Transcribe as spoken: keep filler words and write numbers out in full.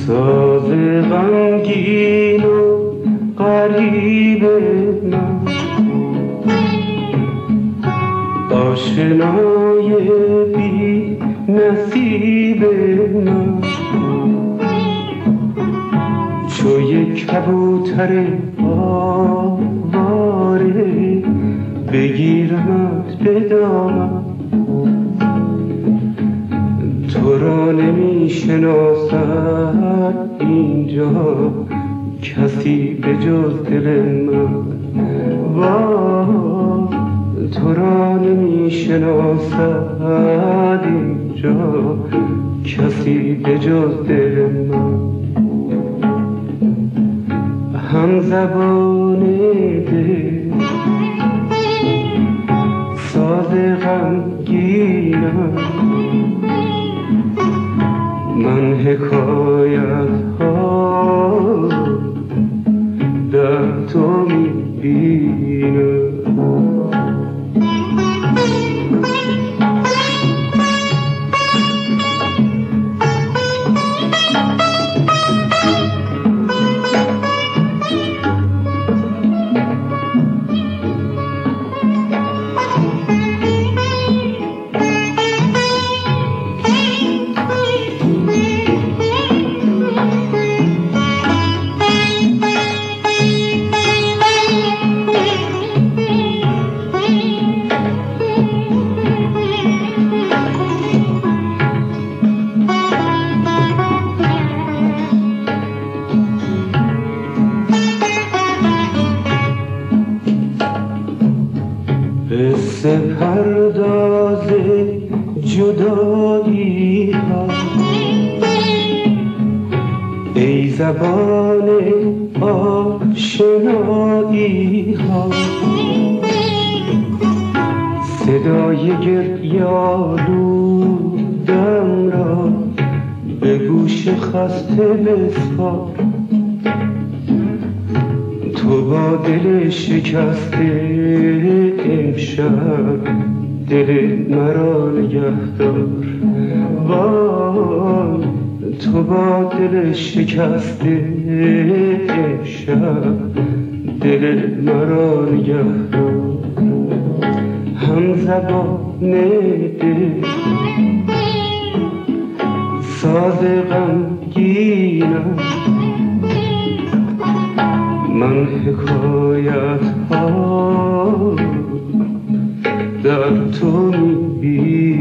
ساز غمگین و غریب من، آشنای بی نصیب من، چو یک کبوتر آواره بگیرمت به دامن. تو را نمی شناسد اینجا کسی به جز دل من. وای تو را نمی شناسد اینجا کسی به جز دل من. هم زبان دل ساز غمگینم، من حکایت ها در تو میبینم. قصه پرداز جدایی ها، ای زبان آشنایی ها، صدای گریالودم را به گوش خسته بسپار. تو با دل شکسته امشب دل مرا نگهدار. وای تو با دل شکسته امشب دل مرا نگهدار. هم زبان دل ساز غمگینم، من حکایت ها در تو میبینم.